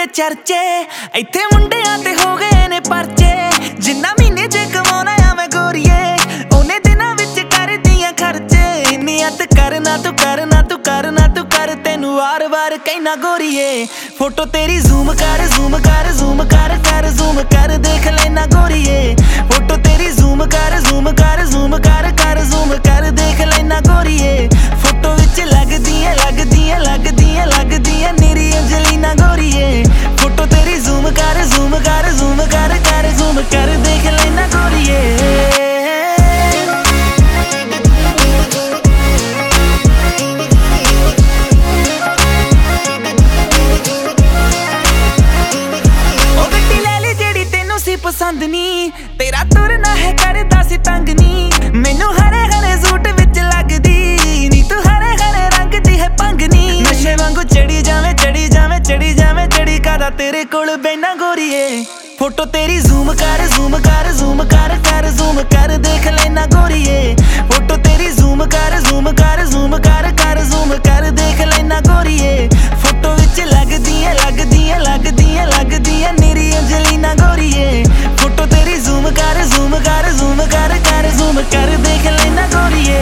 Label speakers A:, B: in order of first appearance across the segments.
A: चर्चे इत्थे मुंडियां ते हो गए ने परचे जिन्ना महीने च कमाउणा आ मैं गोरीए ओने दिनां विच कर दियां खर्चे नियत करना तू करना तू करना तू कर तेनू वार वार कहना गोरीए फोटो तेरी जूम कर जूम कर जूम कर कर जूम कर देख लेना गोरीए फोटो तेरी जूम कर जूम कर जूम कर कर जूम कर देख लेना गोरीए फोटो विच लगदियां लगदियां लगदियां लगदियां निरी अंजलिना गोरीए फोटो तेरी जूम कर जूम कर जूम कर कर जूम कर देख लेना गोरीए पसंद नी तेरा तुरना है करदा सी तंग नी मैनू हरे हरे सूट विच लगदी नी तू हरे हरे रंग दी है पंग नी नशे वांगू चढ़ी जावे चढ़ी जावे चढ़ी जावे चढ़ी कादा तेरे कोल बैना गोरीए फोटो तेरी जूम कर जूम कर जूम कर कर जूम कर देख लेना गोरीए फोटो तेरी जूम कर जूम कर जूम कर कर जूम कर देख लेना गोरीए फोटो विच लगदियां लगदियां लगदियां लगदियां निरी अंजलिना गोरीए फोटो तेरी जूम कर जूम कर जूम कर कर जूम कर देख लेना गोरीए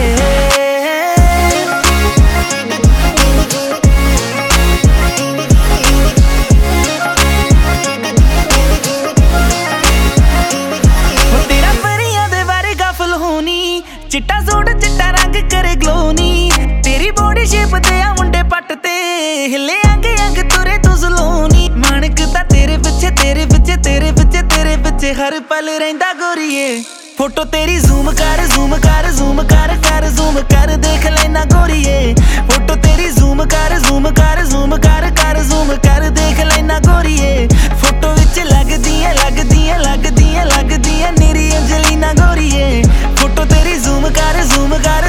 A: तेरा परियां दे बारे गफल होनी चिट्टा सूट चिट्टा रंग करे ग्लो नी तेरी बॉडी शेप ते आ मुंडे पट ते हिले अंग अंग तुरे तू सलोनी मानक दा तेरे पिछे तेरे पिछे तेरे पिछे तेरे पिछे हर पल रहिंदा गोरीए फोटो तेरी जूम कर जूम कर जूम कर कर जूम कर देख लेना गोरीए फोटो तेरी जूम कर जूम कर जूम कर कर जूम कर देख लेना गोरीए फोटो विच लगदियां लगदियां लगदियां लगदियां निरी अंजलिना गोरीए फोटो तेरी जूम कर जूम कर